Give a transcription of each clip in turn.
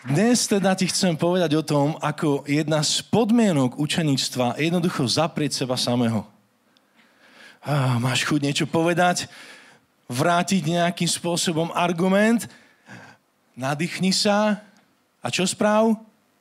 Dnes teda ti chcem povedať o tom, ako jedna z podmienok učeníctva je jednoducho zaprieť seba samého. Máš chuť niečo povedať, vrátiť nejakým spôsobom argument, nadýchni sa a čo správ?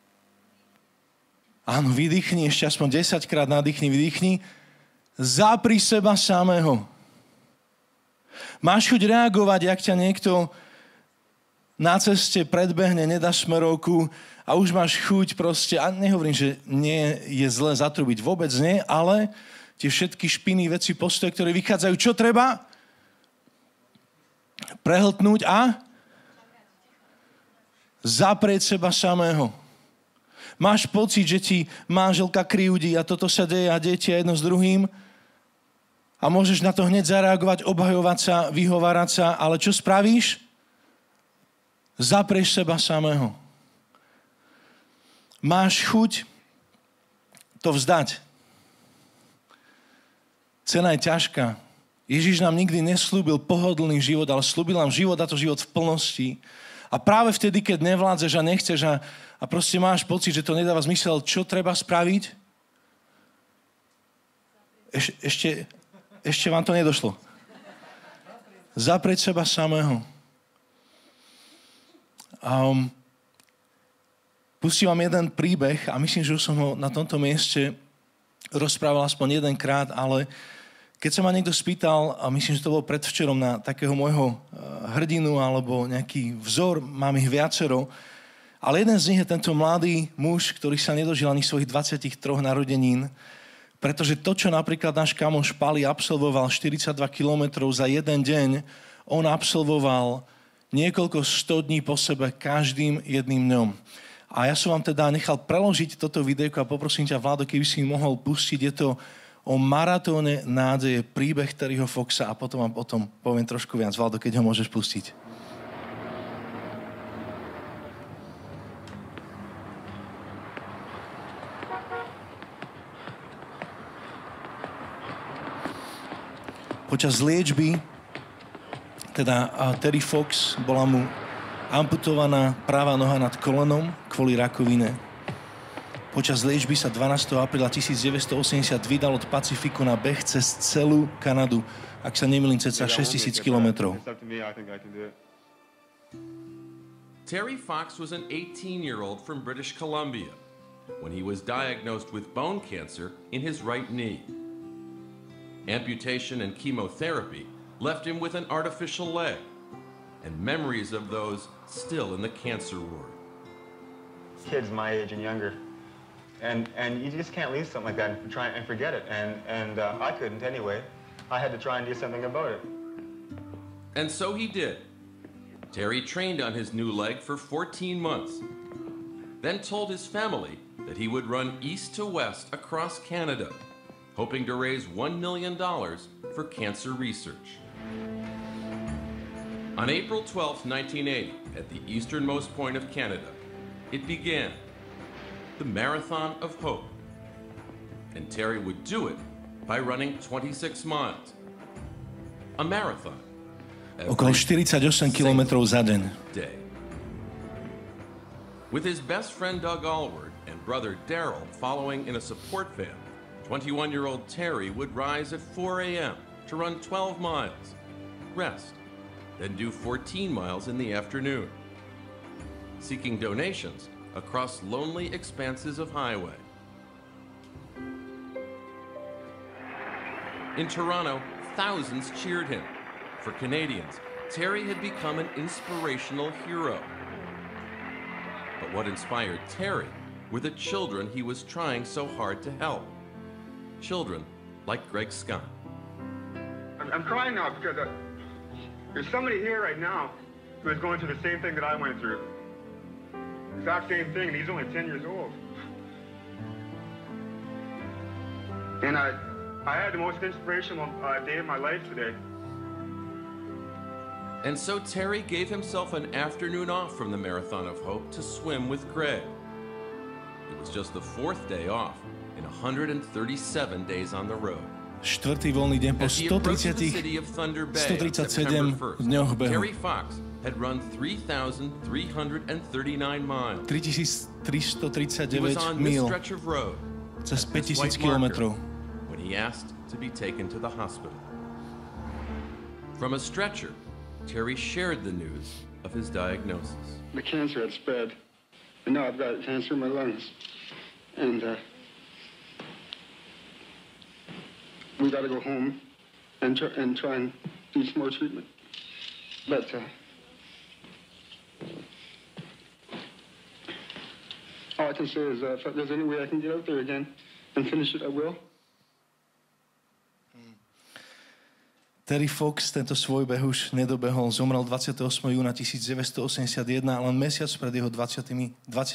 Áno, vydýchni, ešte aspoň 10 krát nadýchni, vydýchni. Zapri seba samého. Máš chuť reagovať, jak ťa niekto na ceste predbehne, nedá smerovku a už máš chuť proste, a nehovorím, že nie je zle zatrubiť, vôbec nie, ale tie všetky špiny, veci, postoje, ktoré vychádzajú, čo treba? Prehltnúť a zaprieť seba samého. Máš pocit, že ti manželka krivdí a toto sa deje a deje jedno s druhým a môžeš na to hneď zareagovať, obhajovať sa, vyhovárať sa, ale čo spravíš? Zaprieš seba samého. Máš chuť to vzdať. Cena je ťažká. Ježiš nám nikdy neslúbil pohodlný život, ale slúbil nám život a to život v plnosti. A práve vtedy, keď nevládzeš a nechceš a proste máš pocit, že to nedáva zmysel, čo treba spraviť? Ešte vám to nedošlo. Zaprieť seba samého. Pustím vám jeden príbeh a myslím, že už som ho na tomto mieste rozprával aspoň jedenkrát, ale keď sa ma niekto spýtal, a myslím, že to bolo predvčerom na takého môjho hrdinu alebo nejaký vzor, mám ich viacero, ale jeden z nich je tento mladý muž, ktorý sa nedožil ani svojich 23 narodenín, pretože to, čo napríklad náš kamoš Pali absolvoval 42 kilometrov za jeden deň, on absolvoval niekoľko 100 dní po sebe každým jedným dňom. A ja som vám teda nechal preložiť toto videjko a poprosím ťa, Vlado, keby si mohol pustiť. Je to o maratóne nádeje, príbeh Terryho Foxa a potom vám o tom poviem trošku viac. Vlado, keď ho môžeš pustiť. Počas liečby teda Terry Fox, bola mu amputovaná práva noha nad kolenom kvôli rakovine. Počas liečby sa 12. apríla 1980 vydal od Pacifiku na beh cez celú Kanadu, ak sa nemýlim, cca 6000 kilometrov. Terry Fox was an 18-year-old from British Columbia when he was diagnosed with bone cancer in his right knee. Amputation and chemotherapy left him with an artificial leg and memories of those still in the cancer ward. Kids my age and younger, and you just can't leave something like that and try and forget it, and I couldn't anyway. I had to try and do something about it. And so he did. Terry trained on his new leg for 14 months, then told his family that he would run east to west across Canada, hoping to raise $1 million for cancer research. On April 12, 1980, at the easternmost point of Canada, it began, the Marathon of Hope. And Terry would do it by running 26 miles. A marathon. Okolo 48 kilometrov za deň. Day. With his best friend Doug Allward and brother Daryl following in a support van, 21-year-old Terry would rise at 4 a.m. to run 12 miles, rest, then do 14 miles in the afternoon, seeking donations across lonely expanses of highway. In Toronto, thousands cheered him. For Canadians, Terry had become an inspirational hero. But what inspired Terry were the children he was trying so hard to help. Children like Greg Scott. I'm crying now because there's somebody here right now who is going through the same thing that I went through. Exact same thing, and he's only 10 years old. And I had the most inspirational day of my life today. And so Terry gave himself an afternoon off from the Marathon of Hope to swim with Greg. It was just the 4th day off in 137 days on the road. štvrtý voľný deň po 137 dňoch behu. Terry Fox had run 3,339 miles. 3339 míl cez 5000 kilometrov. When he asked to be taken to the hospital. From a stretcher, Terry shared the news of his diagnosis. The cancer had spread, and now I've got cancer in my lungs. And we got to go home and try and do some more treatment. But all I can say is if there's any way I can get out there again and finish it, I will. Terry Fox tento svoj beh už nedobehol. Zomrel 28. júna 1981, len mesiac pred jeho 23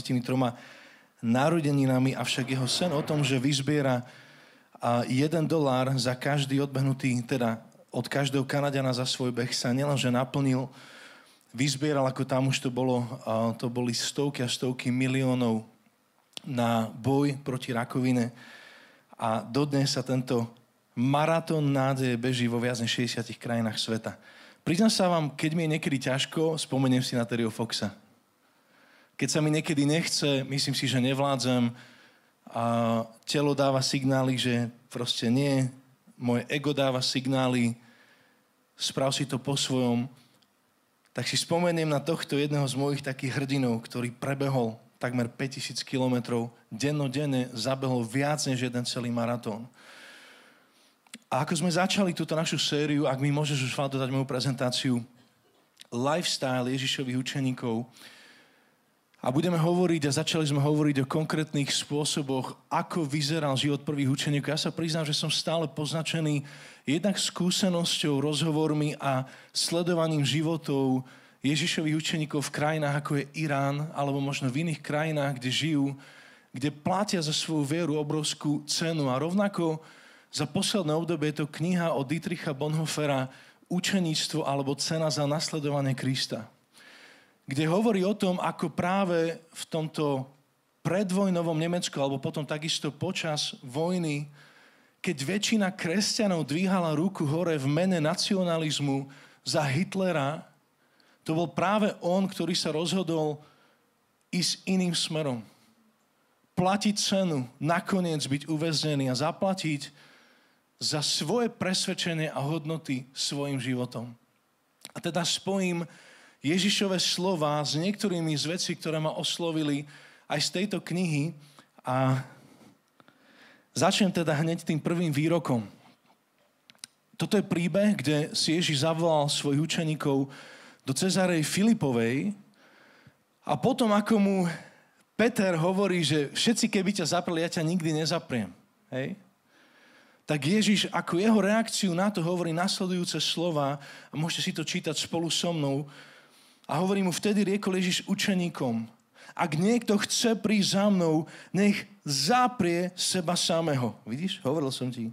narodeninami, avšak jeho sen o tom, že vyzbiera $1 za každý odbehnutý, teda od každého Kanaďana za svoj beh, sa nielenže naplnil, vyzbieral, ako tam už to boli stovky a stovky miliónov na boj proti rakovine a dodnes sa tento maratón nádeje beží vo viac než 60 krajinách sveta. Priznám sa vám, keď mi je niekedy ťažko, spomeniem si na Terryho Foxa. Keď sa mi niekedy nechce, myslím si, že nevládzem, a telo dáva signály, že proste nie, moje ego dáva signály, sprav si to po svojom, tak si spomeniem na tohto jedného z mojich takých hrdinov, ktorý prebehol takmer 5000 kilometrov, dennodenne zabehol viac než jeden celý maratón. A ako sme začali túto našu sériu, ak mi môžeš už dodať moju prezentáciu, lifestyle Ježišových učeníkov, a budeme hovoriť, a začali sme hovoriť o konkrétnych spôsoboch, ako vyzeral život prvých učeníkov. Ja sa priznám, že som stále poznačený jednak skúsenosťou, rozhovormi a sledovaním životov Ježišových učeníkov v krajinách, ako je Irán, alebo možno v iných krajinách, kde žijú, kde platia za svoju vieru obrovskú cenu. A rovnako za posledné obdobie je to kniha od Dietricha Bonhoeffera Učeníctvo alebo cena za nasledovanie Krista, kde hovorí o tom, ako práve v tomto predvojnovom Nemecku, alebo potom takisto počas vojny, keď väčšina kresťanov dvíhala ruku hore v mene nacionalizmu za Hitlera, to bol práve on, ktorý sa rozhodol ísť iným smerom. Platiť cenu, nakoniec byť uväznený a zaplatiť za svoje presvedčenie a hodnoty svojim životom. A teda spojím Ježišove slova s niektorými z vecí, ktoré ma oslovili aj z tejto knihy a začnem teda hneď tým prvým výrokom. Toto je príbeh, kde si Ježiš zavolal svojich učeníkov do Cezarej Filipovej a potom, ako mu Peter hovorí, že všetci, keby ťa zapreli, ja ťa nikdy nezapriem. Hej? Tak Ježiš ako jeho reakciu na to hovorí nasledujúce slova a môžete si to čítať spolu so mnou. A hovorí mu, vtedy riekol Ježiš učeníkom, ak niekto chce prísť za mnou, nech zaprie seba samého. Vidíš? Hovoril som ti.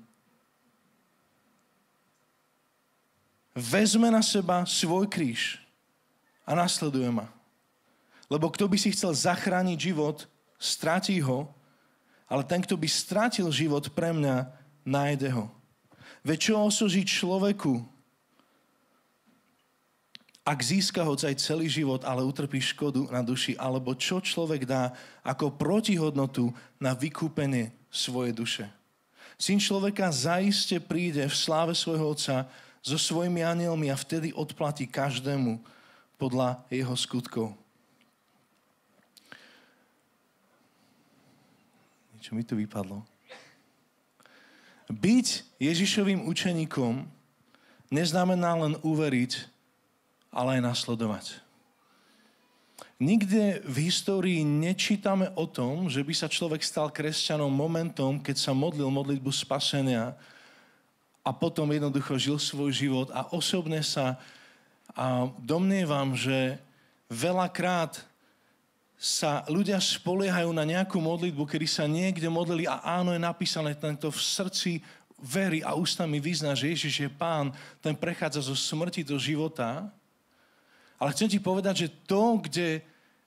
Vezme na seba svoj kríž a nasleduje ma. Lebo kto by si chcel zachrániť život, stratí ho, ale ten, kto by stratil život pre mňa, nájde ho. Veď čo osožiť človeku, ak získa ho aj celý život, ale utrpí škodu na duši, alebo čo človek dá ako protihodnotu na vykúpenie svojej duše. Syn človeka zaiste príde v sláve svojho Otca so svojimi anielmi a vtedy odplatí každému podľa jeho skutkov. Niečo mi tu vypadlo. Byť Ježišovým učeníkom neznamená len uveriť, ale aj nasledovať. Nikde v histórii nečítame o tom, že by sa človek stal kresťanom momentom, keď sa modlil modlitbu spasenia a potom jednoducho žil svoj život. A osobne sa domnievam, že veľakrát sa ľudia spoliehajú na nejakú modlitbu, kedy sa niekde modlili a áno, je napísané tento v srdci verí a ústami vyzná, že Ježiš je Pán, ten prechádza zo smrti do života. Ale chcem ti povedať, že to, kde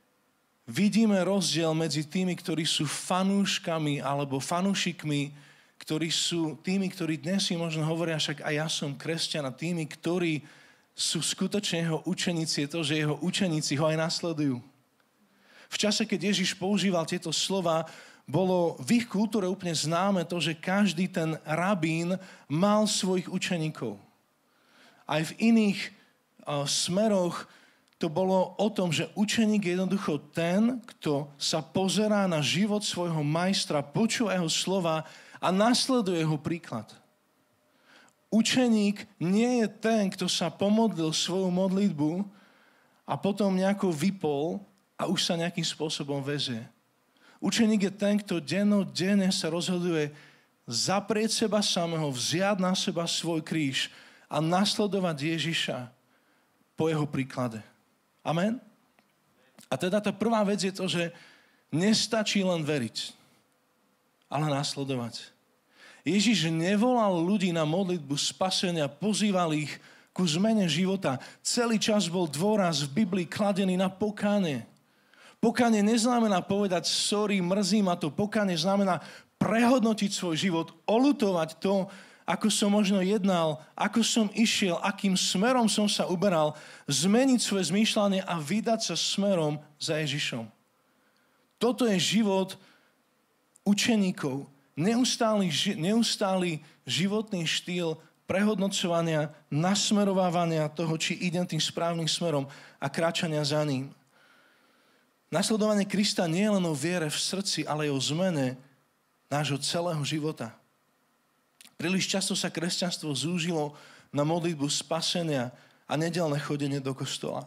vidíme rozdiel medzi tými, ktorí sú fanúškami alebo fanúšikmi ktorí sú tými, ktorí dnes si možno hovoria, však aj ja som kresťan, a tými, ktorí sú skutočne jeho učeníci, je to, že jeho učeníci ho aj nasledujú. V čase, keď Ježiš používal tieto slova, bolo v ich kultúre úplne známe to, že každý ten rabín mal svojich učeníkov. Aj v iných smeroch to bolo o tom, že učeník je jednoducho ten, kto sa pozerá na život svojho majstra, počúva jeho slova a nasleduje jeho príklad. Učeník nie je ten, kto sa pomodlil svoju modlitbu a potom nejako vypol a už sa nejakým spôsobom vezie. Učeník je ten, kto dennodenne sa rozhoduje zaprieť seba samého, vziať na seba svoj kríž a nasledovať Ježiša po jeho príklade. Amen? A teda tá prvá vec je to, že nestačí len veriť, ale nasledovať. Ježiš nevolal ľudí na modlitbu spasenia, pozýval ich ku zmene života. Celý čas bol dôraz v Biblii kladený na pokánie. Pokánie neznamená povedať sorry, mrzí ma to. Pokánie znamená prehodnotiť svoj život, oľutovať to, ako som možno jednal, ako som išiel, akým smerom som sa uberal, zmeniť svoje zmýšľanie a vydať sa smerom za Ježišom. Toto je život učeníkov. Neustály životný štýl prehodnocovania, nasmerovávania toho, či idem tým správnym smerom a kráčania za ním. Nasledovanie Krista nie je len o viere v srdci, ale aj o zmene nášho celého života. Príliš často sa kresťanstvo zúžilo na modlitbu spasenia a nedeľné chodenie do kostola.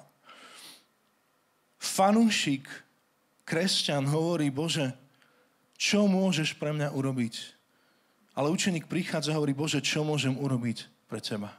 Fanúšik, kresťan hovorí, Bože, čo môžeš pre mňa urobiť? Ale učeník prichádza a hovorí, Bože, čo môžem urobiť pre teba?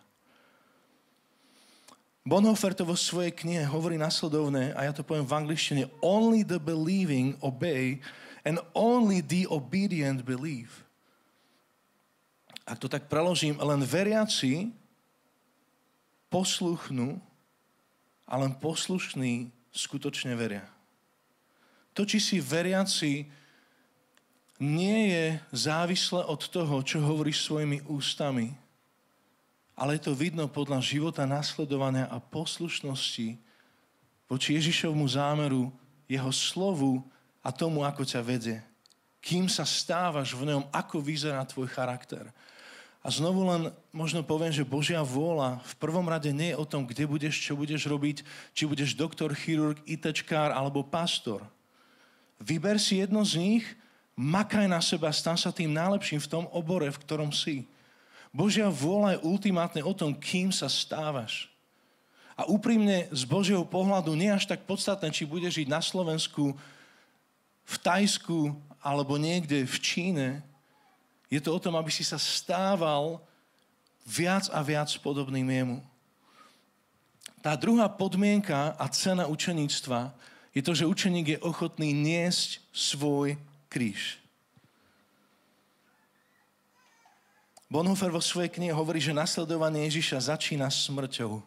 Bonhoeffer to vo svojej knihe hovorí nasledovne, a ja to poviem v angličtine, only the believing obey and only the obedient believe. Ak to tak preložím, len veriaci posluchnú a len poslušní skutočne veria. To, či si veriaci, nie je závislé od toho, čo hovoríš svojimi ústami, ale je to vidno podľa života nasledovania a poslušnosti voči Ježišovmu zámeru, jeho slovu a tomu, ako ťa vedie. Kým sa stávaš v ňom, ako vyzerá tvoj charakter. A znovu len možno poviem, že Božia vôľa v prvom rade nie je o tom, kde budeš, čo budeš robiť, či budeš doktor, chirurg, ITčkár alebo pastor. Vyber si jedno z nich, makaj na seba, stan sa tým najlepším v tom obore, v ktorom si. Božia vôľa je ultimátne o tom, kým sa stávaš. A úprimne z Božieho pohľadu nie až tak podstatné, či budeš žiť na Slovensku, v Tajsku alebo niekde v Číne. Je to o tom, aby si sa stával viac a viac podobným jemu. Tá druhá podmienka a cena učeníctva je to, že učeník je ochotný niesť svoj kríž. Bonhoeffer vo svojej knihe hovorí, že nasledovanie Ježiša začína smrťou.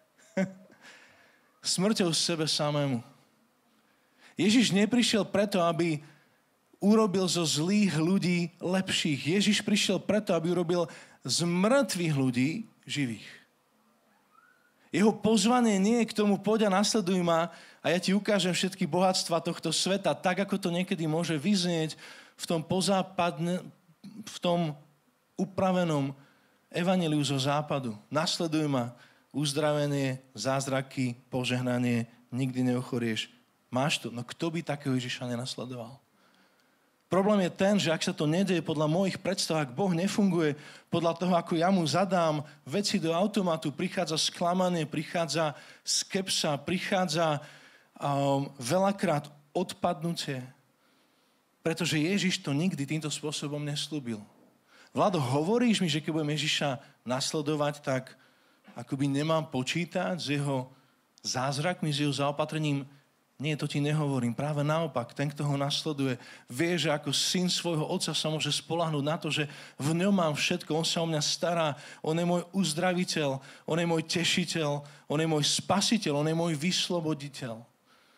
Smrťou sebe samému. Ježiš neprišiel preto, aby urobil zo zlých ľudí lepších. Ježiš prišiel preto, aby urobil z mŕtvych ľudí živých. Jeho pozvanie nie je k tomu, poď a nasleduj ma a ja ti ukážem všetky bohatstva tohto sveta, tak ako to niekedy môže vyznieť v tom v tom upravenom evanjeliu zo západu. Nasleduj ma, uzdravenie, zázraky, požehnanie, nikdy neochorieš. Máš to? No kto by takého Ježiša nenasledoval? Problém je ten, že ak sa to nedeje podľa mojich predstav, ak Boh nefunguje podľa toho, ako ja mu zadám veci do automatu, prichádza sklamanie, prichádza skepsa, prichádza veľakrát odpadnutie. Pretože Ježiš to nikdy týmto spôsobom neslúbil. Vlado, hovoríš mi, že keď budem Ježiša nasledovať, tak akoby nemám počítať s jeho zázrakmi, s jeho zaopatrením. Nie, to ti nehovorím. Práve naopak, ten, kto ho nasleduje, vie, že ako syn svojho otca sa môže spoľahnúť na to, že v ňom mám všetko. On sa o mňa stará. On je môj uzdraviteľ. On je môj tešiteľ. On je môj spasiteľ. On je môj vysloboditeľ.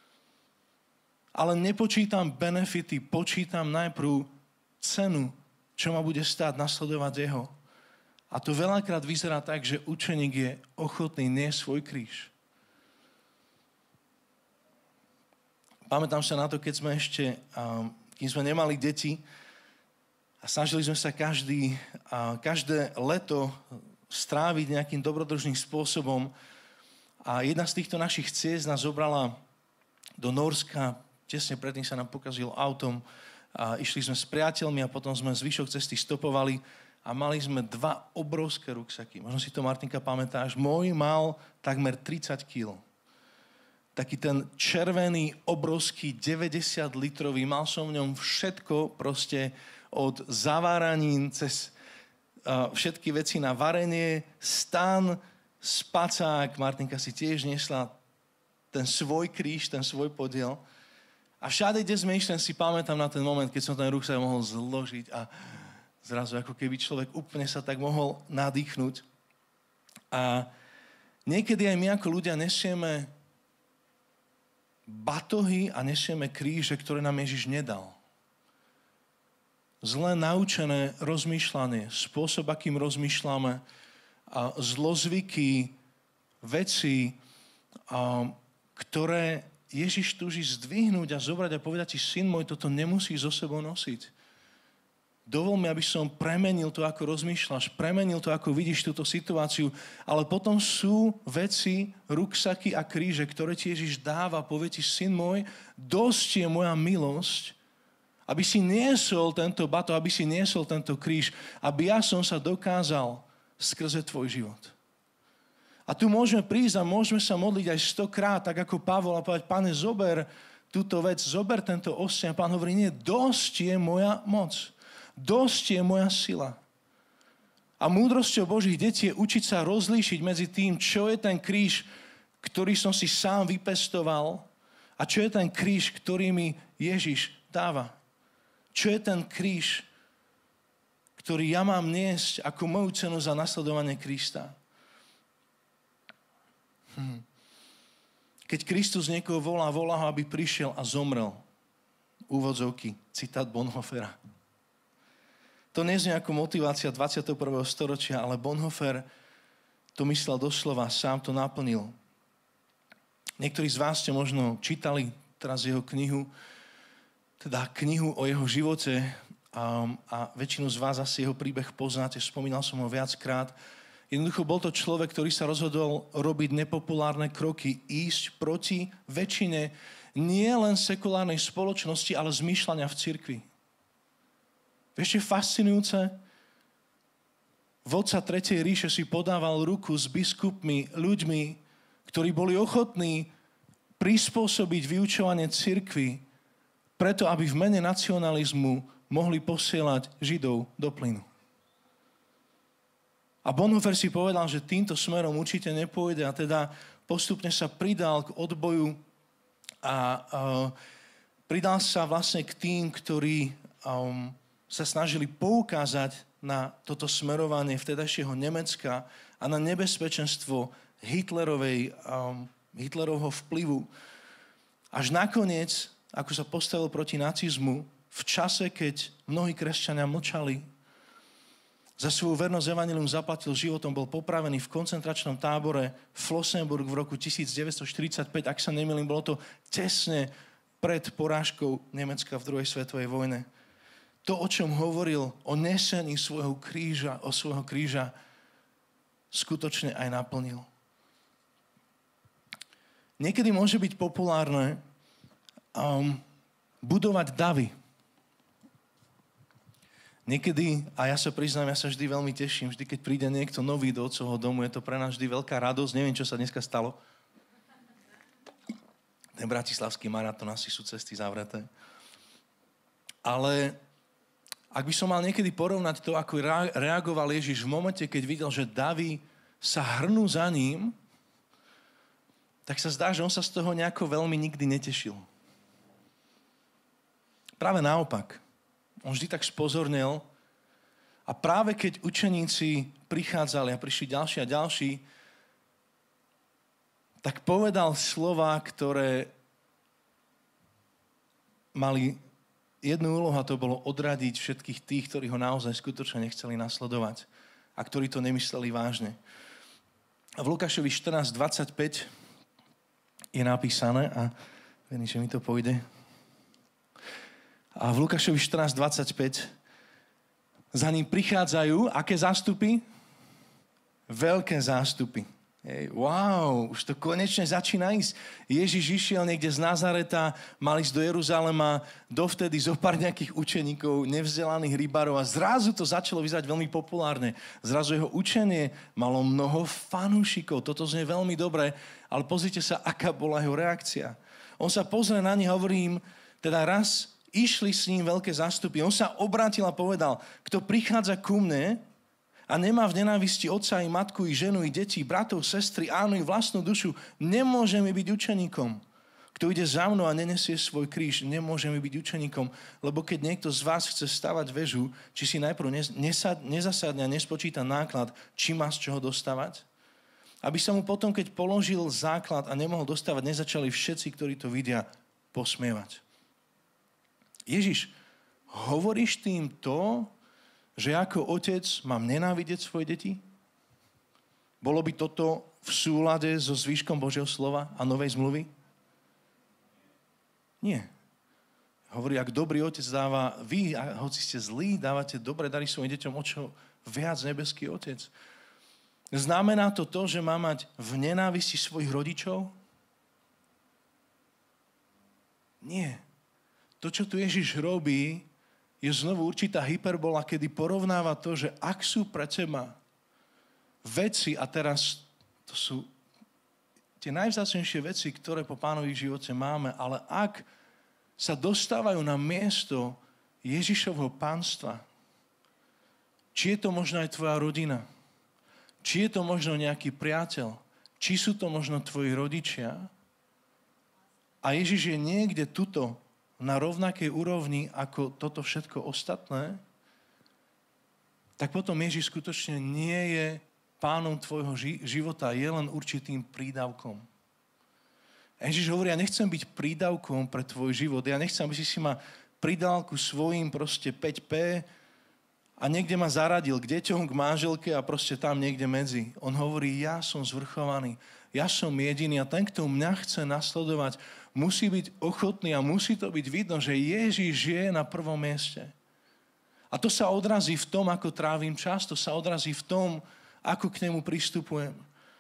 Ale nepočítam benefity, počítam najprv cenu, čo ma bude stáť nasledovať jeho. A to veľakrát vyzerá tak, že učeník je ochotný niesť svoj kríž. Pamätám sa na to, keď sme ešte, kým sme nemali deti a snažili sme sa každé leto stráviť nejakým dobrodružným spôsobom. A jedna z týchto našich ciest nás zobrala do Nórska. Tesne predtým sa nám pokazilo autom. A išli sme s priateľmi a potom sme zvyšok cesty stopovali a mali sme 2 obrovské ruksaky. Možno si to, Martinka, pamätáš. Môj mal takmer 30 kg. Taký ten červený, obrovský, 90-litrový. Mal som v ňom všetko proste od zaváranín cez všetky veci na varenie, stan, spacák. Martinka si tiež nesla ten svoj kríž, ten svoj podiel. A všade, kde sme išli, si pamätám na ten moment, keď som ten ruksak mohol zložiť a zrazu ako keby človek úplne sa tak mohol nadýchnuť. A niekedy aj my ako ľudia nesieme batohy a nesieme kríže, ktoré nám Ježiš nedal. Zlé naučené rozmýšľanie, spôsob, akým rozmýšľame, zlozvyky, veci, ktoré Ježiš túži zdvihnúť a zobrať a povedať ti, syn môj, toto nemusíš so sebou nosiť. Dovol mi, aby som premenil to, ako rozmýšľaš, premenil to, ako vidíš túto situáciu, ale potom sú veci, ruksaky a kríže, ktoré ti Ježiš dáva, povie ti, syn môj, dosť je moja milosť, aby si niesol tento bato, aby si niesol tento kríž, aby ja som sa dokázal skrze tvoj život. A tu môžeme prísť a môžeme sa modliť aj 100-krát, tak ako Pavol, a povedať, Pane, zober túto vec, zober tento osteň. A Pán hovorí, nie, dosť je moja moc. Dosť je moja sila. A múdrosťou Božích detí je učiť sa rozlíšiť medzi tým, čo je ten kríž, ktorý som si sám vypestoval a čo je ten kríž, ktorý mi Ježiš dáva. Čo je ten kríž, ktorý ja mám niesť ako moju cenu za nasledovanie Krista. Keď Kristus niekoho volá ho, aby prišiel a zomrel. Úvodzovky, citát Bonhoeffera. To nie je ako motivácia 21. storočia, ale Bonhoeffer to myslel doslova, sám to naplnil. Niektorí z vás ste možno čítali teraz jeho knihu, teda knihu o jeho živote a väčšinu z vás asi jeho príbeh poznáte, spomínal som ho viackrát. Jednoducho bol to človek, ktorý sa rozhodol robiť nepopulárne kroky, ísť proti väčšine nie len sekulárnej spoločnosti, ale zmýšľania v cirkvi. Vieš, je fascinujúce? Vodca Tretej ríše si podával ruku s biskupmi, ľuďmi, ktorí boli ochotní prispôsobiť vyučovanie cirkvi preto, aby v mene nacionalizmu mohli posielať Židov do plynu. A Bonhoeffer si povedal, že týmto smerom určite nepôjde a teda postupne sa pridal k odboju a pridal sa vlastne k tým, ktorí sa snažili poukázať na toto smerovanie vtedajšieho Nemecka a na nebezpečenstvo Hitlerovho vplyvu. Až nakoniec, ako sa postavil proti nacizmu, v čase, keď mnohí kresťania mlčali, za svoju vernosť evanjelium zaplatil životom, bol popravený v koncentračnom tábore Flossenburg v roku 1945, ak sa nemýlim, bolo to tesne pred porážkou Nemecka v druhej svetovej vojne. To, o čom hovoril, o nesení svojho kríža, skutočne aj naplnil. Niekedy môže byť populárne budovať davy. Niekedy, a ja sa priznám, ja sa vždy veľmi teším, vždy, keď príde niekto nový do otcovho domu, je to pre nás vždy veľká radosť. Neviem, čo sa dneska stalo. Ten bratislavský maratón, asi sú cesty zavreté. Ale ak by som mal niekedy porovnať to, ako reagoval Ježiš v momente, keď videl, že davy sa hrnú za ním, tak sa zdá, že on sa z toho nejako veľmi nikdy netešil. Práve naopak. On vždy tak spozornil a práve keď učeníci prichádzali a prišli ďalší a ďalší, tak povedal slova, ktoré mali jednu úlohu a to bolo odradiť všetkých tých, ktorí ho naozaj skutočne nechceli nasledovať a ktorí to nemysleli vážne. A v Lukášovi 14:25 je napísané, a verím, že mi to pôjde. A v Lukášovi 14:25 za ním prichádzajú aké zástupy? Veľké zástupy. Wow, už to konečne začína ísť. Ježiš išiel niekde z Nazareta, mal ísť do Jeruzalema, dovtedy zo pár nejakých učeníkov, nevzdelaných rybárov a zrazu to začalo vyzerať veľmi populárne. Zrazu jeho učenie malo mnoho fanúšikov, toto znie veľmi dobre, ale pozrite sa, aká bola jeho reakcia. On sa pozrie na nich, hovorím, teda raz išli s ním veľké zástupy. On sa obrátil a povedal, kto prichádza ku mne a nemá v nenávisti otca i matku, i ženu, i deti, bratov, sestry, áno, i vlastnú dušu, nemôže mi byť učeníkom. Kto ide za mnou a nenesie svoj kríž, nemôže mi byť učeníkom. Lebo keď niekto z vás chce stavať väžu, či si najprv nezasadne a nespočíta náklad, či má z čoho dostávať? Aby sa mu potom, keď položil základ a nemohol dostávať, nezačali všetci, ktorí to vidia, posmievať. Ježiš, hovoríš tým to, že ako otec mám nenávidieť svoje deti? Bolo by toto v súlade so zvýškom Božieho slova a novej zmluvy? Nie. Hovorí, ak dobrý otec dáva, vy, hoci ste zlí, dávate dobré dary svojim deťom, o čo viac nebeský otec. Znamená to, že má mať v nenávisti svojich rodičov? Nie. To, čo tu Ježiš robí, je znovu určitá hyperbola, kedy porovnáva to, že ak sú pre teba veci, a teraz to sú tie najvzácnejšie veci, ktoré po Pánovi živote máme, ale ak sa dostávajú na miesto Ježišovho pánstva, či je to možno aj tvoja rodina, či je to možno nejaký priateľ, či sú to možno tvoji rodičia, a Ježiš je niekde tuto na rovnakej úrovni ako toto všetko ostatné, tak potom Ježiš skutočne nie je pánom tvojho života, je len určitým prídavkom. Ježiš hovorí, ja nechcem byť prídavkom pre tvoj život, ja nechcem, aby si ma pridal ku svojim proste 5P a niekde ma zaradil k deťom, k manželke a proste tam niekde medzi. On hovorí, ja som zvrchovaný, ja som jediný a ten, kto mňa chce nasledovať, musí byť ochotný a musí to byť vidno, že Ježiš je na prvom mieste. A to sa odrazí v tom, ako trávim čas, to sa odrazí v tom, ako k nemu pristupujem.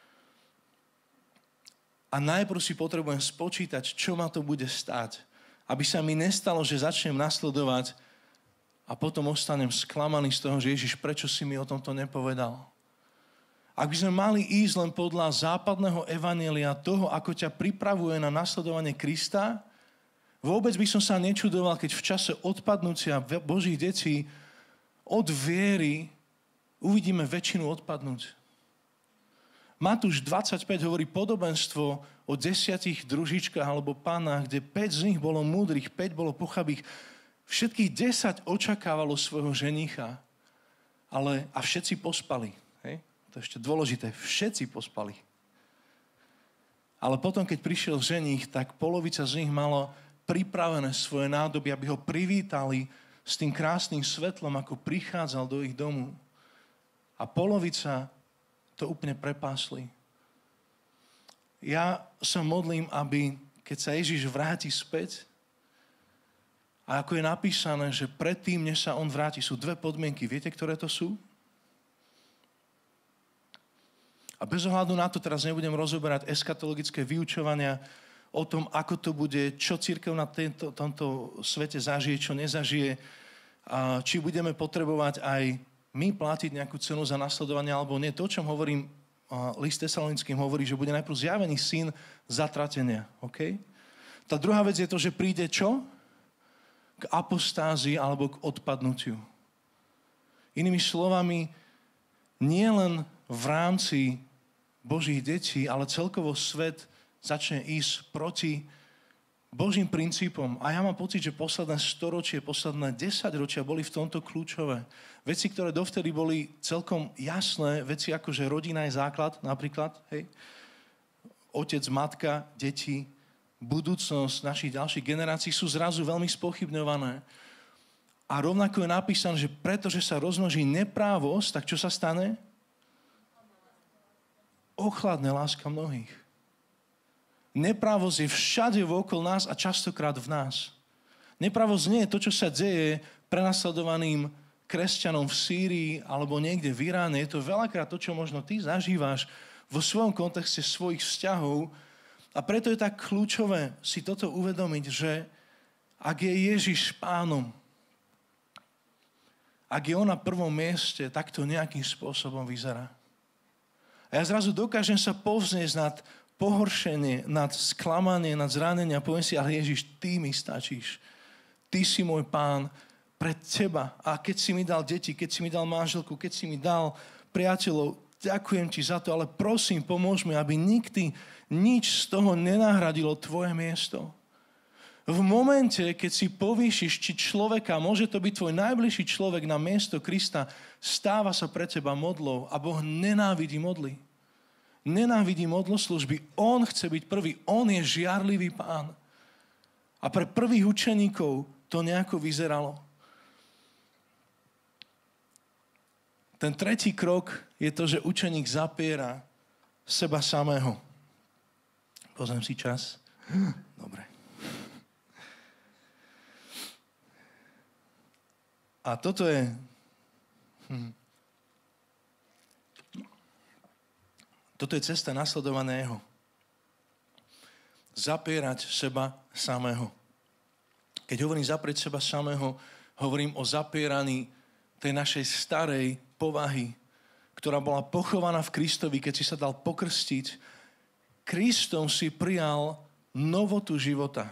A najprv si potrebujem spočítať, čo ma to bude stáť, aby sa mi nestalo, že začnem nasledovať a potom ostanem sklamaný z toho, že Ježiš, prečo si mi o tomto nepovedal? Ak by sme mali ísť len podľa západného evanjelia toho, ako ťa pripravuje na nasledovanie Krista, vôbec by som sa nečudoval, keď v čase odpadnutia Božích detí od viery uvidíme väčšinu odpadnúť. Matúš 25 hovorí podobenstvo o 10 družičkách alebo pánach, kde 5 z nich bolo múdrych, 5 bolo pochabých. Všetkých 10 očakávalo svojho ženicha, a všetci pospali. Hej? To je ešte dôležité. Všetci pospali. Ale potom, keď prišiel ženích, tak polovica z nich malo pripravené svoje nádoby, aby ho privítali s tým krásnym svetlom, ako prichádzal do ich domu. A polovica to úplne prepásli. Ja sa modlím, aby keď sa Ježiš vráti späť, a ako je napísané, že predtým, než sa on vráti, sú dve podmienky. Viete, ktoré to sú? A bez ohľadu na to teraz nebudem rozoberať eschatologické vyučovania o tom, ako to bude, čo cirkev na tomto svete zažije, čo nezažije, a či budeme potrebovať aj my platiť nejakú cenu za nasledovanie, alebo nie. To, o čom hovorím, list Tesalonickým hovorí, že bude najprv zjavený syn zatratenia. Okay? Tá druhá vec je to, že príde čo? K apostázii alebo k odpadnutiu. Inými slovami, nie len v rámci Božích detí, ale celkovo svet začne ísť proti Božím princípom. A ja mám pocit, že posledné storočie, posledné 10 ročia boli v tomto kľúčové. Veci, ktoré dovtedy boli celkom jasné, veci ako, že rodina je základ, napríklad, hej, otec, matka, deti, budúcnosť našich ďalších generácií sú zrazu veľmi spochybňované. A rovnako je napísané, že pretože sa rozmnoží neprávosť, tak čo sa stane? Ochladne láska mnohých. Neprávosť je všade okolo nás a častokrát v nás. Neprávosť nie je to, čo sa deje prenasledovaným kresťanom v Sýrii alebo niekde v Iráne. Je to veľakrát to, čo možno ty zažívaš vo svojom kontexte svojich vzťahov. A preto je tak kľúčové si toto uvedomiť, že ak je Ježiš pánom, ak je on na prvom mieste, tak to nejakým spôsobom vyzerá. A ja zrazu dokážem sa povzniesť nad pohoršenie, nad sklamanie, nad zranenie a poviem si, ale Ježiš, ty mi stačíš. Ty si môj pán, pre teba. A keď si mi dal deti, keď si mi dal manželku, keď si mi dal priateľov, ďakujem ti za to, ale prosím, pomôž mi, aby nikdy nič z toho nenahradilo tvoje miesto. V momente, keď si povýšiš či človeka, môže to byť tvoj najbližší človek na miesto Krista, stáva sa pre teba modlou a Boh nenávidí modly. Nenávidí modloslužby. On chce byť prvý. On je žiarlivý pán. A pre prvých učeníkov to nejako vyzeralo. Ten tretí krok je to, že učeník zapiera seba samého. Pozriem si čas. Dobre. A toto je... Toto je cesta nasledovaného. Zapierať seba samého. Keď hovorím zaprieť seba samého, hovorím o zapieraní tej našej starej povahy, ktorá bola pochovaná v Kristovi, keď si sa dal pokrstiť. Kristom si prijal novotu života.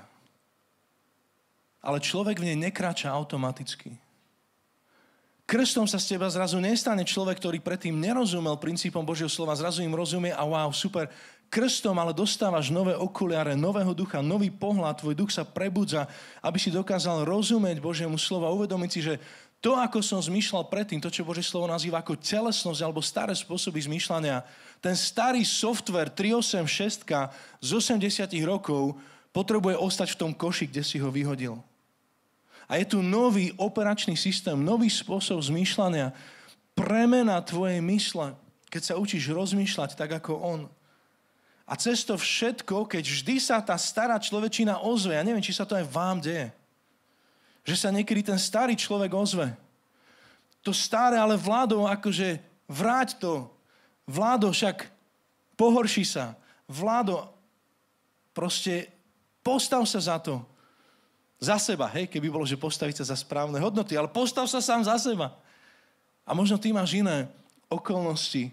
Ale človek v nej nekráča automaticky. Krstom sa z teba zrazu nestane človek, ktorý predtým nerozumel princípom Božieho slova, zrazu im rozumie a wow, super. Krstom ale dostávaš nové okuliare, nového ducha, nový pohľad, tvoj duch sa prebudza, aby si dokázal rozumieť Božiemu slovu a uvedomiť si, že to, ako som zmýšľal predtým, to, čo Božie slovo nazýva ako telesnosť alebo staré spôsoby zmýšľania, ten starý software 386 z 80 rokov potrebuje ostať v tom koši, kde si ho vyhodil. A je tu nový operačný systém, nový spôsob zmýšľania, premena tvojej mysle, keď sa učíš rozmýšľať tak, ako on. A cez to všetko, keď vždy sa tá stará človečina ozve, ja neviem, či sa to aj vám deje, že sa niekedy ten starý človek ozve. To staré, ale Vlado, akože vráť to. Vlado, však pohorší sa. Vlado, proste postav sa za to. Za seba, hej, keby bolo, že postaviť sa za správne hodnoty, ale postav sa sám za seba. A možno ty máš iné okolnosti.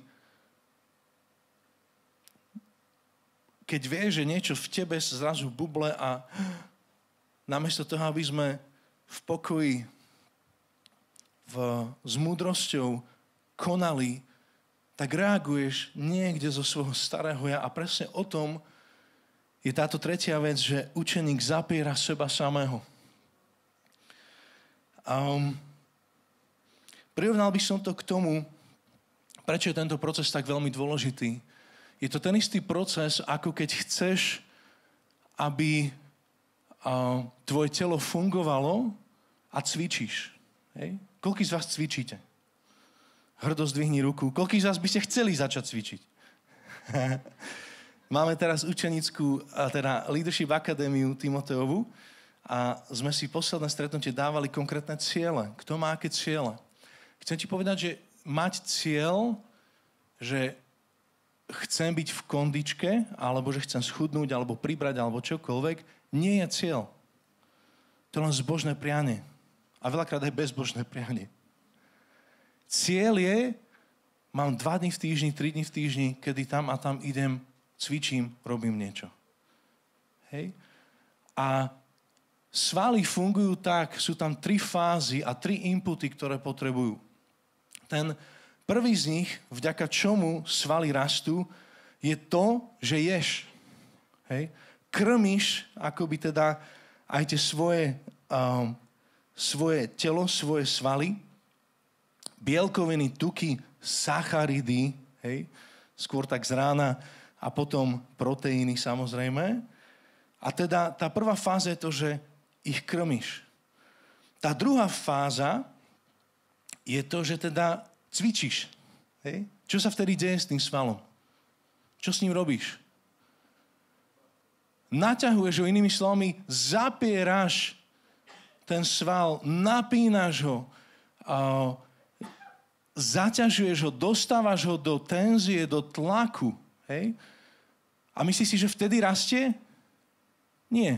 Keď vieš, že niečo v tebe sa zrazu buble a namiesto toho, aby sme v pokoji, s múdrosťou konali, tak reaguješ niekde zo svojho starého ja. A presne o tom je táto tretia vec, že učeník zapiera seba samého. Prirovnal by som to k tomu, prečo je tento proces tak veľmi dôležitý. Je to ten istý proces, ako keď chceš, aby tvoje telo fungovalo a cvičíš. Hej? Koľký z vás cvičíte? Hrdo zdvihni ruku. Koľký z vás by ste chceli začať cvičiť? Máme teraz učenickú, teda Leadership Akadémiu Timoteovu a sme si posledné stretnutie dávali konkrétne ciele. Kto má aké ciele? Chcem ti povedať, že mať cieľ, že chcem byť v kondičke, alebo že chcem schudnúť, alebo pribrať, alebo čokoľvek, nie je cieľ. To je len zbožné prianie. A veľakrát aj bezbožné prianie. Cieľ je, mám 2 dni v týždni, 3 dni v týždni, kedy tam a tam idem, cvičím, robím niečo. Hej? A svaly fungujú tak, sú tam 3 fázy a 3 inputy, ktoré potrebujú. Ten prvý z nich, vďaka čomu svaly rastú, je to, že ješ. Hej? Krmíš akoby teda aj tie svoje telo, svoje svaly, bielkoviny, tuky, sacharidy, hej? Skôr tak z rána, a potom proteíny samozrejme. A teda tá prvá fáza je to, že ich krmíš. Tá druhá fáza je to, že teda cvičíš. Hej? Čo sa vtedy deje s tým svalom? Čo s ním robíš? Naťahuješ ho, inými slovami, zapieraš ten sval, napínaš ho, zaťažuješ ho, dostávaš ho do tenzie, do tlaku. Hej? A myslíš si, že vtedy rastie? Nie.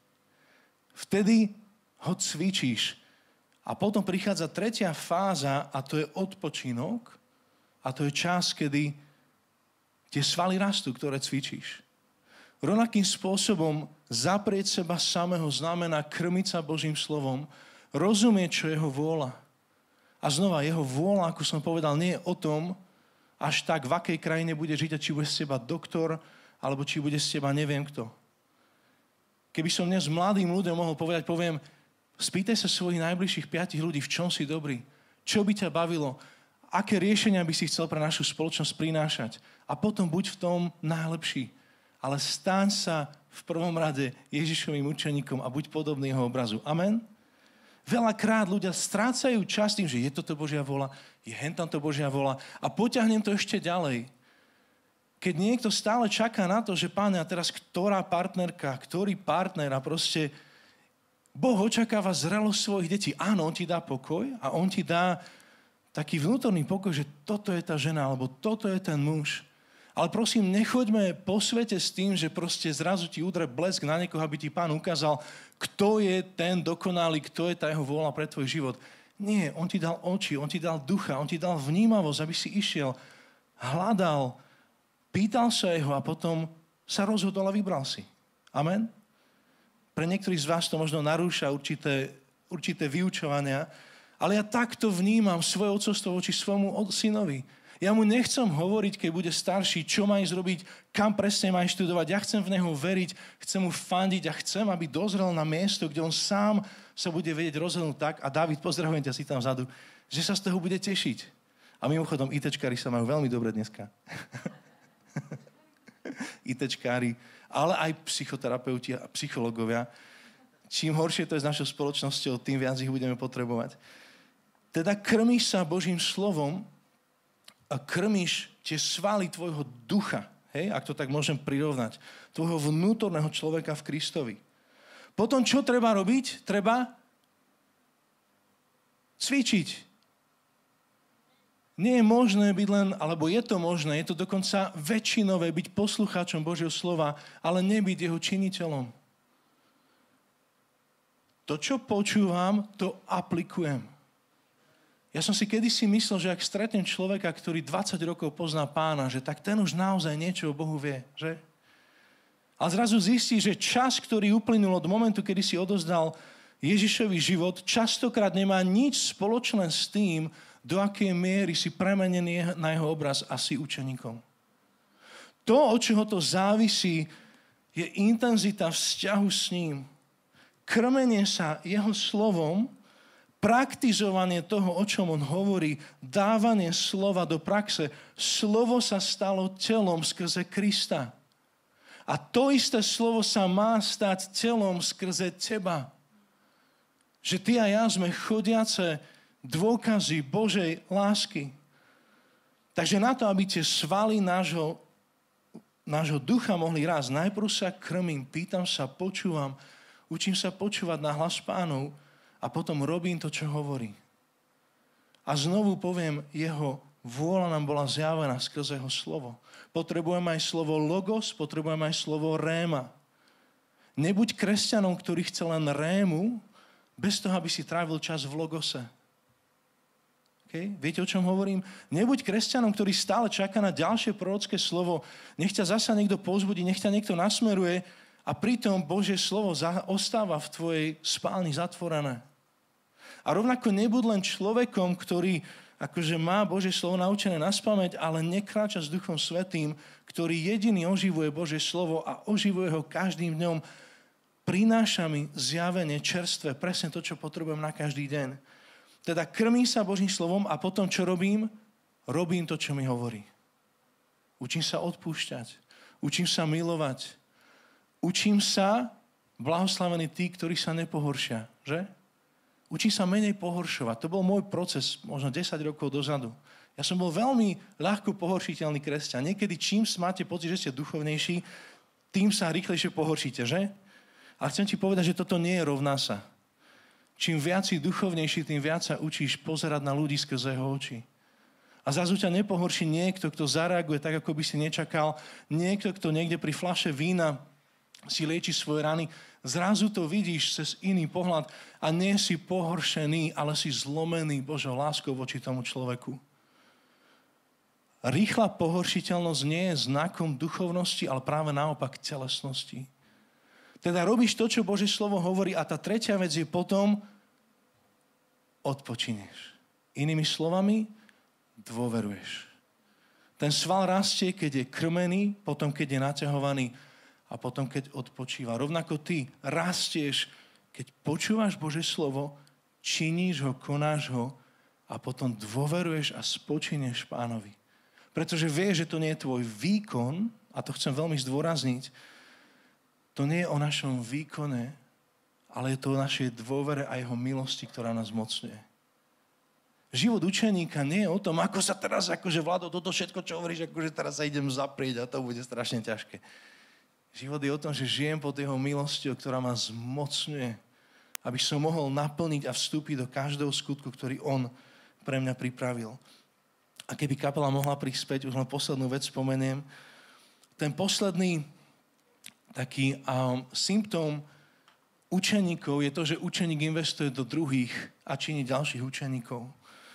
Vtedy ho cvičíš. A potom prichádza tretia fáza a to je odpočinok a to je čas, kedy tie svaly rastú, ktoré cvičíš. Rovnakým spôsobom zaprieť seba samého znamená krmiť sa Božím slovom, rozumieť, čo je jeho vôľa. A znova, jeho vôľa, ako som povedal, nie je o tom, až tak, v akej krajine bude žiť a či bude z teba doktor, alebo či bude z teba neviem kto. Keby som dnes mladým ľuďom mohol povedať, poviem, spýtaj sa svojich najbližších 5 ľudí, v čom si dobrý, čo by ťa bavilo, aké riešenia by si chcel pre našu spoločnosť prinášať. A potom buď v tom najlepší. Ale staň sa v prvom rade Ježišovým učeníkom a buď podobný jeho obrazu. Amen? Veľakrát ľudia strácajú čas tým, že je toto Božia vôľa, je hentamto Božia vôľa a poťahnem to ešte ďalej. Keď niekto stále čaká na to, že Páne, a teraz ktorá partnerka, ktorý partner a proste Boh očakáva zrelosť svojich detí. Áno, on ti dá pokoj a on ti dá taký vnútorný pokoj, že toto je tá žena alebo toto je ten muž. Ale prosím, nechoďme po svete s tým, že proste zrazu ti udre blesk na niekoho, aby ti Pán ukázal, kto je ten dokonalý, kto je tá jeho vôľa pre tvoj život. Nie, on ti dal oči, on ti dal ducha, on ti dal vnímavosť, aby si išiel, hľadal, pýtal sa jeho a potom sa rozhodol a vybral si. Amen? Pre niektorých z vás to možno narúša určité vyučovania, ale ja takto vnímam svoje otcovstvo voči svojmu synovi. Ja mu nechcem hovoriť, keď bude starší, čo má ísť robiť, kam presne má ísť študovať. Ja chcem v neho veriť, chcem mu fandiť a chcem, aby dozrel na miesto, kde on sám sa bude vedieť rozhodnúť tak. A Dávid, pozdravujem ťa, si tam vzadu, že sa z toho bude tešiť. A mimochodom, ITčkári sa majú veľmi dobre dneska. ITčkári, ale aj psychoterapeuti a psychológovia. Čím horšie to je s našou spoločnosťou, tým viac ich budeme potrebovať. Teda krmíš sa Božím slovom a krmíš tie svaly tvojho ducha, hej, ak to tak môžem prirovnať, tvojho vnútorného človeka v Kristovi. Potom, čo treba robiť? Treba cvičiť. Nie je možné byť len, alebo je to možné, je to dokonca väčšinové byť poslucháčom Božieho slova, ale nebyť jeho činiteľom. To, čo počúvam, to aplikujem. Ja som si kedysi myslel, že ak stretnem človeka, ktorý 20 rokov pozná Pána, že tak ten už naozaj niečo o Bohu vie, že? A zrazu zistí, že čas, ktorý uplynul od momentu, kedy si odozdal Ježišový život, častokrát nemá nič spoločné s tým, do akej miery si premenený na jeho obraz a si učeníkom. To, od čoho to závisí, je intenzita vzťahu s ním. Krmenie sa jeho slovom, praktizovanie toho, o čom on hovorí, dávanie slova do praxe. Slovo sa stalo telom skrze Krista. A to isté slovo sa má stať telom skrze teba. Že ty a ja sme chodiace dôkazy Božej lásky. Takže na to, aby tie svaly nášho ducha mohli rásť, najprv sa krmím, pýtam sa, počúvam, učím sa počúvať na hlas Pánov, a potom robím to, čo hovorí. A znovu poviem, jeho vôľa nám bola zjavená skrze jeho slovo. Potrebujeme aj slovo logos, potrebujeme aj slovo réma. Nebuď kresťanom, ktorý chce len rému, bez toho, aby si trávil čas v logose. Okay? Viete, o čom hovorím? Nebuď kresťanom, ktorý stále čaká na ďalšie prorocké slovo. Nech ťa zasa niekto povzbudí, nech ťa niekto nasmeruje a pritom Božie slovo ostáva v tvojej spálni zatvorené. A rovnako nebuď len človekom, ktorý akože má Božie slovo naučené naspamäť, ale nekráča s Duchom Svätým, ktorý jediný oživuje Božie slovo a oživuje ho každým dňom. Prináša mi zjavenie čerstvé, presne to, čo potrebujem na každý deň. Teda krmím sa Božím slovom a potom, čo robím? Robím to, čo mi hovorí. Učím sa odpúšťať. Učím sa milovať. Učím sa, blahoslavení tí, ktorí sa nepohoršia, že? Učí sa menej pohoršovať. To bol môj proces možno 10 rokov dozadu. Ja som bol veľmi ľahko pohoršiteľný kresťan. Niekedy čím máte pocit, že ste duchovnejší, tým sa rýchlejšie pohoršíte, že? A chcem ti povedať, že toto nie je rovná sa. Čím viac si duchovnejší, tým viac sa učíš pozerať na ľudí skrze jeho oči. A zrazu ťa nepohorší niekto, kto zareaguje tak, ako by si nečakal. Niekto, kto niekde pri fľaše vína si lieči svoje rany. Zrazu to vidíš cez iný pohľad a nie si pohoršený, ale si zlomený Božou láskou voči tomu človeku. Rýchla pohoršiteľnosť nie je znakom duchovnosti, ale práve naopak telesnosti. Teda robíš to, čo Božie slovo hovorí a tá tretia vec je potom odpočineš. Inými slovami, dôveruješ. Ten sval rastie, keď je krmený, potom keď je naťahovaný a potom keď odpočíva. Rovnako ty rastieš, keď počúvaš Božie slovo, činíš ho, konáš ho a potom dôveruješ a spočineš Pánovi. Pretože vieš, že to nie je tvoj výkon, a to chcem veľmi zdôrazniť, to nie je o našom výkone, ale je to o našej dôvere a jeho milosti, ktorá nás mocňuje. Život učeníka nie je o tom, ako sa teraz, Vlado, toto všetko, čo hovoríš, teraz sa idem zaprieť a to bude strašne ťažké. Život je o tom, že žijem pod jeho milosťou, ktorá ma zmocňuje, aby som mohol naplniť a vstúpiť do každého skutku, ktorý on pre mňa pripravil. A keby kapela mohla prispäť, už len poslednú vec spomeniem. Ten posledný taký symptóm učeníkov je to, že učeník investuje do druhých a činí ďalších učeníkov.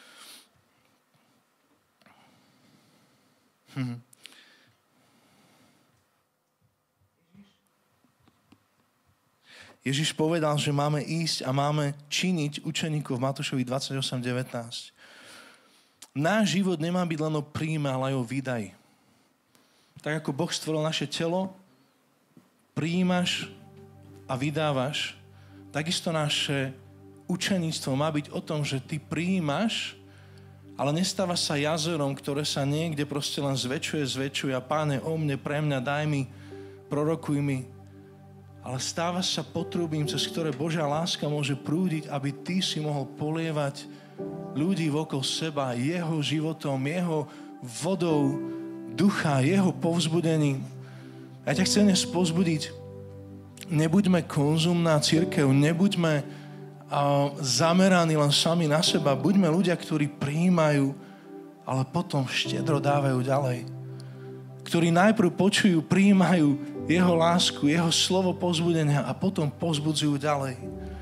Ježiš povedal, že máme ísť a máme činiť učeníkov v Matúšovi 28:19. Náš život nemá byť len o príjme, ale aj o výdaji. Tak ako Boh stvoril naše telo, prijímaš a vydávaš, takisto naše učeníctvo má byť o tom, že ty prijímaš, ale nestáva sa jazerom, ktoré sa niekde proste len zväčšuje a Páne, o mne, pre mňa, daj mi, prorokuj mi. Ale stáva sa potrubím, cez ktoré Božia láska môže prúdiť, aby ty si mohol polievať ľudí okolo seba jeho životom, jeho vodou ducha, jeho povzbudením. Ja ťa chcem dnes povzbudiť. Nebuďme konzumná cirkev, nebuďme zameraní len sami na seba. Buďme ľudia, ktorí prijímajú, ale potom štedro dávajú ďalej. Ktorí najprv počujú, prijímajú jeho lásku, jeho slovo povzbudenia a potom povzbudzujú ďalej.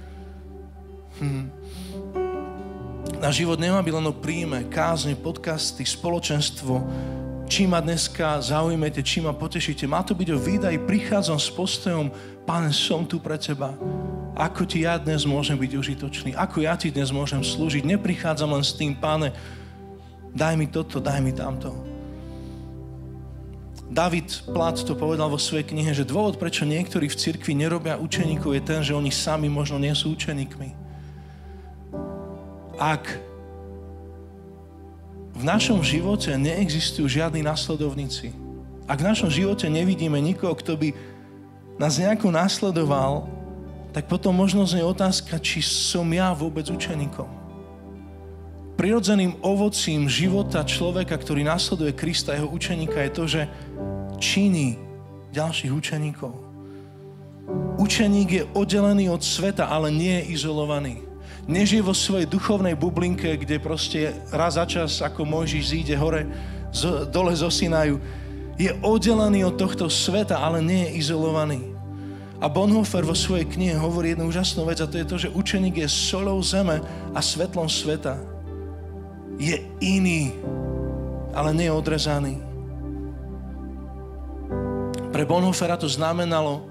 Náš život nemá byť len o príjme, kázne, podcasty, spoločenstvo. Čím ma dneska zaujmete, čím ma potešíte. Má to byť o výdaji. Prichádzam s postojom, Pane, som tu pre teba. Ako ti ja dnes môžem byť užitočný? Ako ja ti dnes môžem slúžiť? Neprichádzam len s tým, Pane, daj mi toto, daj mi tamto. David Platt to povedal vo svojej knihe, že dôvod, prečo niektorí v cirkvi nerobia učeníkov, je ten, že oni sami možno nie sú učeníkmi. Ak v našom živote neexistujú žiadni nasledovníci, ak v našom živote nevidíme nikoho, kto by nás nejako nasledoval, tak potom možno znie otázka, či som ja vôbec učeníkom. Prirodzeným ovocím života človeka, ktorý nasleduje Krista, jeho učeníka, je to, že činí ďalších učeníkov. Učeník je oddelený od sveta, ale nie je izolovaný. Nežije vo svojej duchovnej bublinke, kde proste raz za čas, ako Mojžiš zíde hore, dole zo Sinaju. Je oddelený od tohto sveta, ale nie je izolovaný. A Bonhoeffer vo svojej knihe hovorí jednu úžasnú vec, a to je to, že učeník je soľou zeme a svetlom sveta. Je iný, ale nie je odrezaný. Pre Bonhoeffera to znamenalo,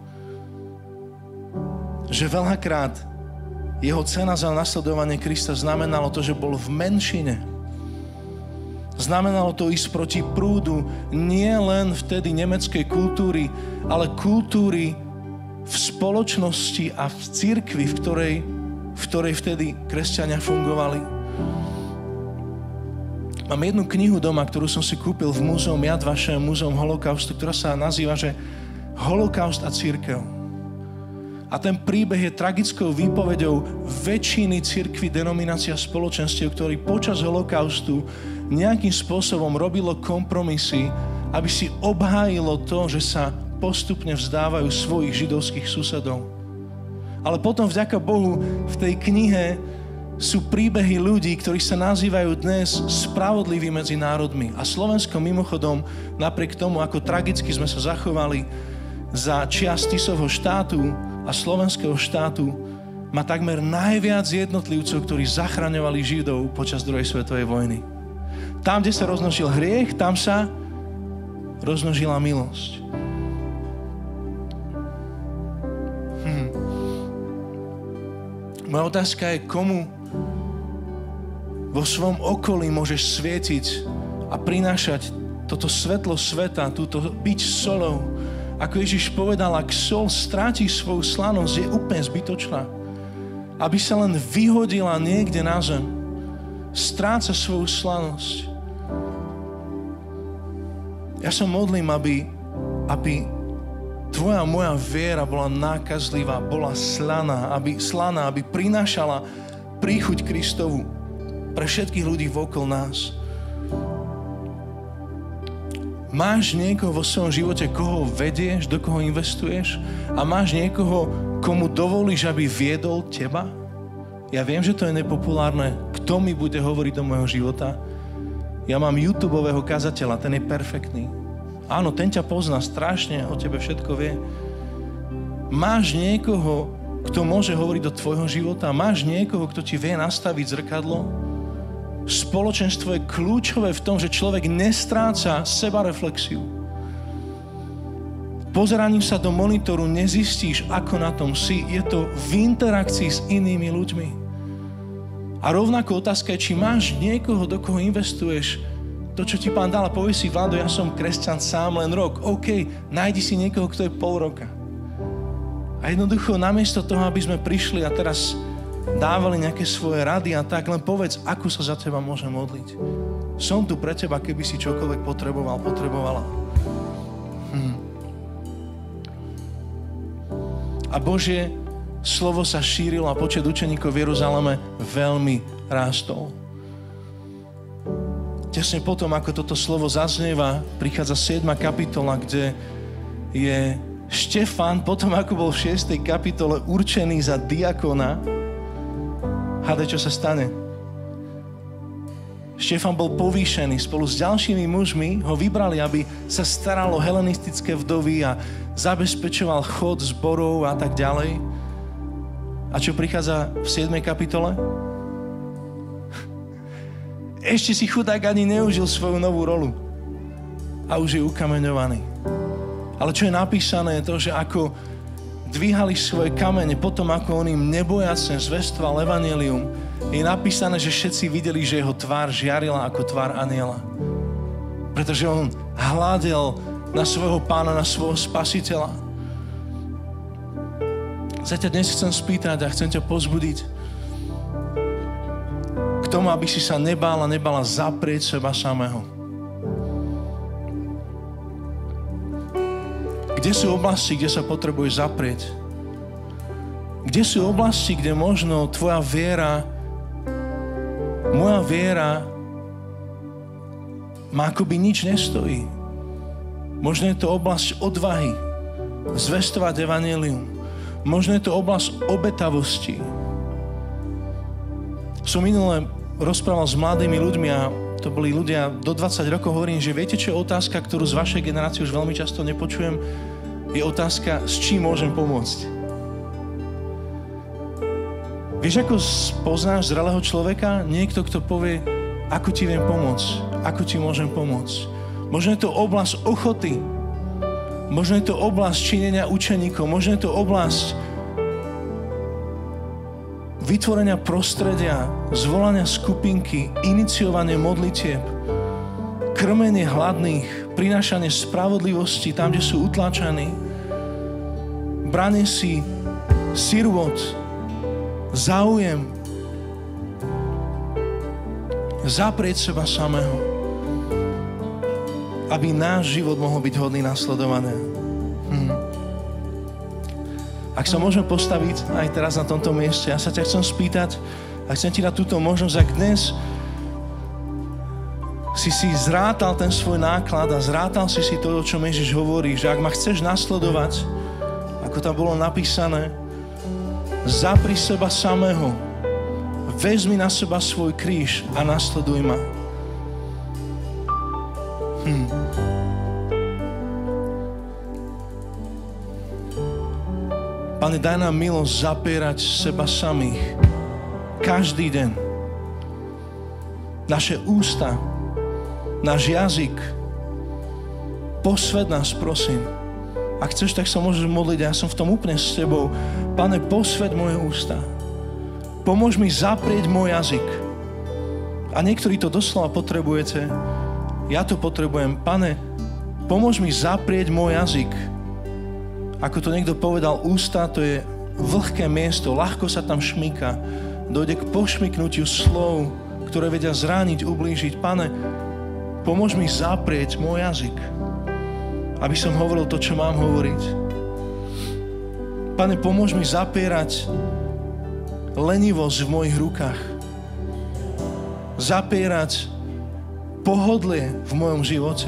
že veľakrát jeho cena za nasledovanie Krista znamenalo to, že bol v menšine. Znamenalo to ísť proti prúdu nie len vtedy nemeckej kultúry, ale kultúry v spoločnosti a v cirkvi, v ktorej vtedy kresťania fungovali. Mám jednu knihu doma, ktorú som si kúpil v múzeum Yad Vashem, múzeum holokaustu, ktorá sa nazýva, že Holokaust a cirkev. A ten príbeh je tragickou výpovedou väčšiny cirkví, denominácií a spoločenstiev, ktorí počas holokaustu nejakým spôsobom robilo kompromisy, aby si obhájilo to, že sa postupne vzdávajú svojich židovských susedov. Ale potom vďaka Bohu v tej knihe sú príbehy ľudí, ktorí sa nazývajú dnes spravodliví medzi národmi. A Slovensko mimochodom, napriek tomu, ako tragicky sme sa zachovali za čias Tisovho štátu a slovenského štátu, má takmer najviac jednotlivcov, ktorí zachraňovali Židov počas druhej svetovej vojny. Tam, kde sa rozmnožil hriech, tam sa rozmnožila milosť. Moja otázka je, komu vo svojom okolí môžeš svietiť a prinášať toto svetlo sveta, túto byť solou. Ako Ježiš povedal, ak sol stráti svoju slanosť, je úplne zbytočná. Aby sa len vyhodila niekde na zem, stráca svoju slanosť. Ja sa modlím, aby tvoja moja viera bola nákazlivá, bola slaná, aby prinášala príchuť Kristovu pre všetkých ľudí vokol nás. Máš niekoho vo svojom živote, koho vedieš, do koho investuješ? A máš niekoho, komu dovolíš, aby viedol teba? Ja viem, že to je nepopulárne. Kto mi bude hovoriť do môjho života? Ja mám YouTubeového kazateľa, ten je perfektný. Áno, ten ťa pozná strašne, o tebe všetko vie. Máš niekoho, kto môže hovoriť do tvojho života? Máš niekoho, kto ti vie nastaviť zrkadlo? Spoločenstvo je kľúčové v tom, že človek nestráca sebareflexiu. Pozeraním sa do monitoru nezistíš, ako na tom si. Je to v interakcii s inými ľuďmi. A rovnako otázka je, či máš niekoho, do koho investuješ to, čo ti Pán dal. A povieš si, Vlado, ja som kresťan sám len rok. OK, nájdi si niekoho, kto je pol roka. A jednoducho, namiesto toho, aby sme prišli a teraz dávali nejaké svoje rady a tak, len povedz, ako sa za teba môžem modliť. Som tu pre teba, keby si čokoľvek potrebovala. A Božie slovo sa šírilo a počet učeníkov v Jeruzaleme veľmi rástol. Tesne potom, ako toto slovo zaznieva, prichádza 7. kapitola, kde je Štefan, potom ako bol v 6. kapitole určený za diakona. Hádaj, čo sa stane? Štefan bol povýšený, spolu s ďalšími mužmi ho vybrali, aby sa staral o helenistické vdovy a zabezpečoval chod zborov a tak ďalej. A čo prichádza v 7. kapitole? Ešte si chudák ani neužil svoju novú rolu. A už je ukameňovaný. Ale čo je napísané je to, že ako dvíhali svoje kamene, potom ako on im nebojacne zvestoval evanjelium, je napísané, že všetci videli, že jeho tvár žiarila ako tvár anjela. Pretože on hľadel na svojho Pána, na svojho Spasiteľa. Za ťa dnes chcem spýtať a chcem ťa pozbudiť k tomu, aby si sa nebala zaprieť seba samého. Kde sú oblasti, kde sa potrebuješ zaprieť? Kde sú oblasti, kde možno tvoja viera, moja viera má akoby nič nestojí? Možno je to oblasť odvahy, zvestovať evanjelium. Možno je to oblasť obetavosti. Som minule rozprával s mladými ľuďmi a to boli ľudia do 20 rokov, hovorím, že viete, čo je otázka, ktorú z vašej generácie už veľmi často nepočujem, je otázka, s čím môžem pomôcť. Vieš, ako poznáš zrelého človeka? Niekto, kto povie, ako ti viem pomôcť, ako ti môžem pomôcť. Možno je to oblasť ochoty, možno je to oblasť činenia učeníkov, možno je to oblasť vytvorenia prostredia, zvolania skupinky, iniciovanie modlitieb, krmenie hladných, prinášanie spravodlivosti tam, kde sú utláčaní, branie si sirvot, záujem, zaprieť seba samého, aby náš život mohol byť hodný nasledovania. Ak sa môžeme postaviť aj teraz na tomto mieste, ja sa ťa chcem spýtať a chcem ti dať túto možnosť, ak dnes si zrátal ten svoj náklad a zrátal si to, o čom Ježiš hovorí, že ak ma chceš nasledovať, ako tam bolo napísané, zapri seba samého, vezmi na seba svoj kríž a nasleduj ma. Pane, daj nám milosť zapierať seba samých každý deň. Naše ústa, náš jazyk, posväť nás, prosím. Ak chceš, tak sa môžeš modliť, ja som v tom úplne s tebou. Pane, posväť moje ústa. Pomôž mi zaprieť môj jazyk. A niektorí to doslova potrebujete. Ja to potrebujem. Pane, pomôž mi zaprieť môj jazyk. Ako to niekto povedal, ústa to je vlhké miesto, ľahko sa tam šmýka. Dojde k pošmyknutiu slov, ktoré vedia zrániť, ublížiť. Pane, pomôž mi zaprieť môj jazyk, aby som hovoril to, čo mám hovoriť. Pane, pomôž mi zapierať lenivosť v mojich rukách. Zapierať pohodlie v mojom živote.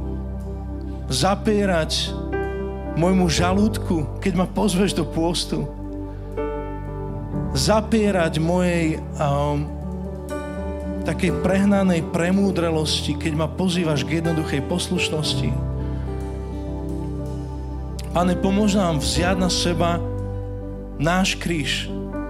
Zapierať môjmu žalúdku, keď ma pozveš do pôstu. Zapierať mojej takej prehnanej premúdrelosti, keď ma pozývaš k jednoduchej poslušnosti. Pane, pomôž nám vziať na seba náš kríž.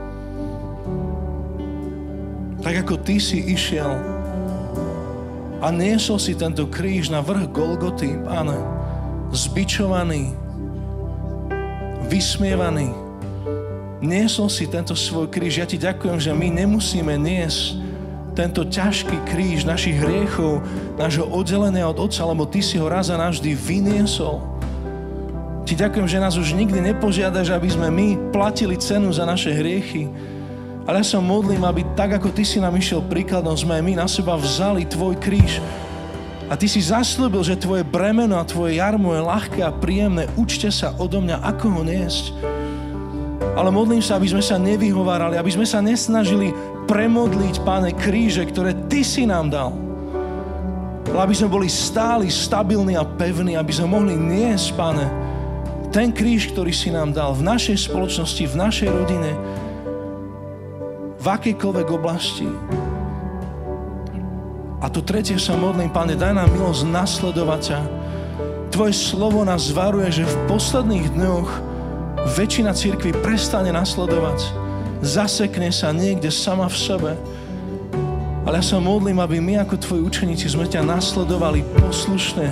Tak ako ty si išiel a niesol si tento kríž na vrch Golgoty, Pane, zbičovaný, vysmievaný. Niesol si tento svoj kríž. Ja ti ďakujem, že my nemusíme niesť tento ťažký kríž našich hriechov, nášho oddelenia od Otca, lebo ty si ho raz a navždy vyniesol. Ti ďakujem, že nás už nikdy nepožiadaš, aby sme my platili cenu za naše hriechy. Ale ja sa modlím, aby tak, ako ty si nám išiel príkladom, sme my na seba vzali tvoj kríž. A ty si zasľúbil, že tvoje bremeno a tvoje jarmo je ľahké a príjemné. Učte sa odo mňa, ako ho niesť. Ale modlím sa, aby sme sa nevyhovárali, aby sme sa nesnažili premodliť, Pane, kríže, ktoré ty si nám dal. Ale aby sme boli stáli, stabilní a pevní, aby sme mohli niesť, Pane, ten kríž, ktorý si nám dal v našej spoločnosti, v našej rodine, v akejkoľvek oblasti. A to tretie sa modlím, Pane, daj nám milosť nasledovať ťa. Tvoje slovo nás varuje, že v posledných dňoch väčšina cirkvi prestane nasledovať. Zasekne sa niekde sama v sebe. Ale ja sa modlím, aby my ako tvoji učeníci sme ťa nasledovali poslušne.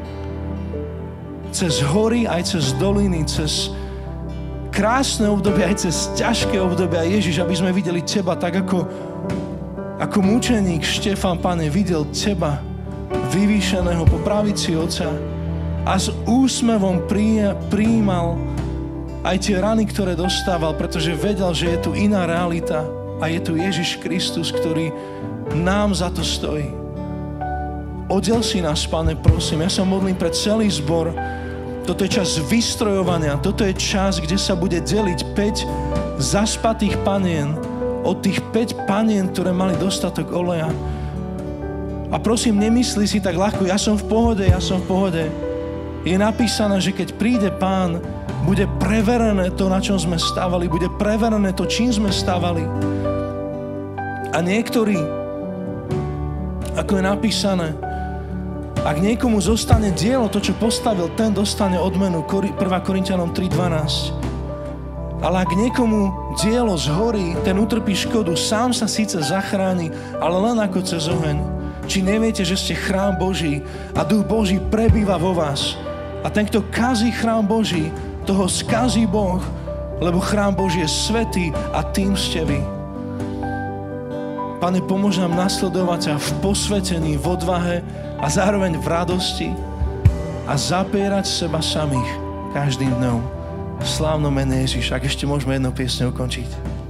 Cez hory, aj cez doliny, cez krásne obdobie, aj cez ťažké obdobia. Ježiš, aby sme videli teba tak, ako mučeník Štefan, Pane, videl teba vyvýšeného po pravici Otca a s úsmevom prijímal aj tie rany, ktoré dostával, pretože vedel, že je tu iná realita a je tu Ježiš Kristus, ktorý nám za to stojí. Oddel si nás, Pane, prosím. Ja sa modlím pre celý zbor. Toto je čas vystrojovania. Toto je čas, kde sa bude deliť 5 zaspatých panien od tých 5 panien, ktoré mali dostatok oleja. A prosím, nemyslí si tak ľahko, ja som v pohode. Je napísané, že keď príde Pán, bude preverené to, na čom sme stávali, bude preverené to, čím sme stávali. A niektorí, ako je napísané, ak niekomu zostane dielo, to, čo postavil, ten dostane odmenu. 1. Korinťanom 3.12. Ale ak niekomu dielo zhorí, ten utrpí škodu, sám sa síce zachráni, ale len ako cez oheň. Či neviete, že ste chrám Boží a Duch Boží prebýva vo vás. A ten, kto kazí chrám Boží, toho skazí Boh, lebo chrám Boží je svätý a tým ste vy. Pane, pomôž nám nasledovať ťa v posvetení, v odvahe a zároveň v radosti a zapierať seba samých každým dňom. V slávnom mene Ježiš. Ak ešte môžeme jednou piesňou ukončiť.